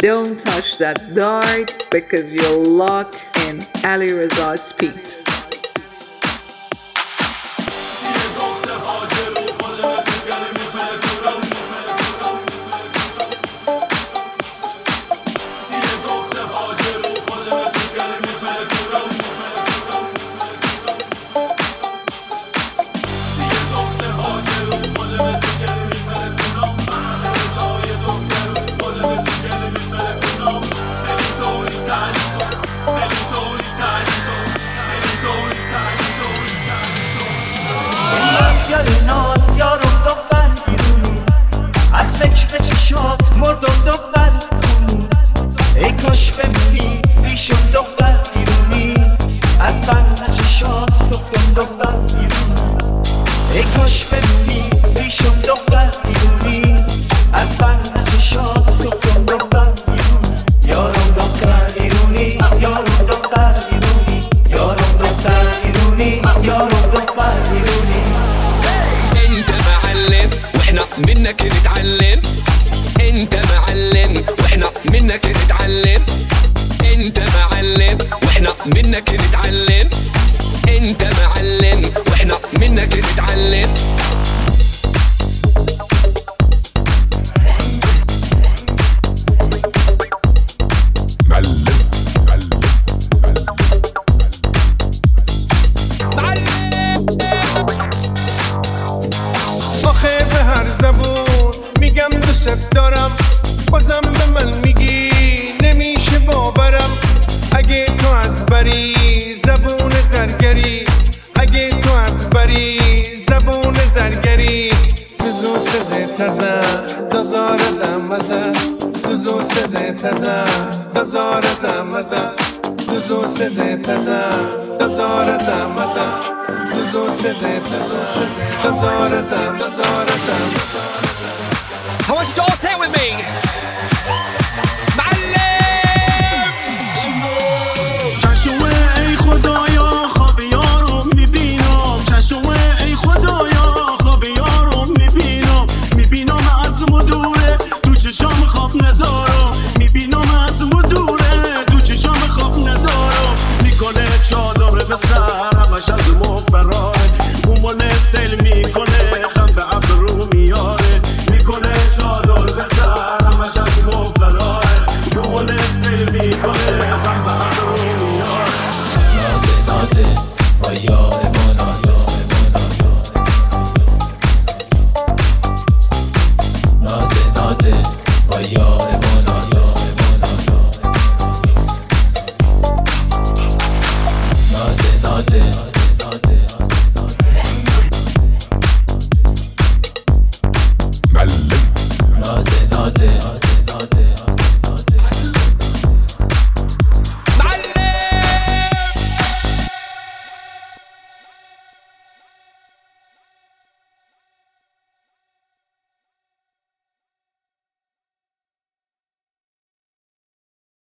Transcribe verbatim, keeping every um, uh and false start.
Don't touch that dart because you'll lock in Ali Reza's feet. ناز یارم دختر بیرونی از فکر چشات مردم دختر بیرونی ای کاش بمونی ریشم دختر بیرونی از بند چشات سفتم دختر بیرونی ای کاش بمونی ریشم دختر بیرونی از بند چشات سفتم دختر بیرونی یارم دختر بیرونی یارم دختر بیرونی یارم دختر بیرونی یارم دختر بیرونی انت معلم واحنا منك نتعلم انت معلم واحنا منك نتعلم انت معلم واحنا منك نتعلم انت معلم واحنا منك نتعلم زبون میگم دوست دارم بازم به من میگی نمیشه باورم اگه تو از بری زبون زرگری اگه تو از بری زبون زرگری دوزو سزه تزه دزار زمزه دوزو سزه تزه دزار زمزه دوزو سزه تزه دزار زمزه دوزو سزه تزه دزار زم دزار زم I want you to all say it with me. معلم چشمه ای خدایا خواب یارو میبینم چشمه ای خدایا خواب یارو میبینم میبینم از مدوره تو چشام خواب ندارم میبینم از مدوره تو چشام خواب ندارم میکنه چادر به سر همش از مفراره مومن سیل میکنه خم به ابرو میاره میکنه چادر به سر همش از مفراره مومن سیل میکنه خم به ابرو میاره نازه نازه با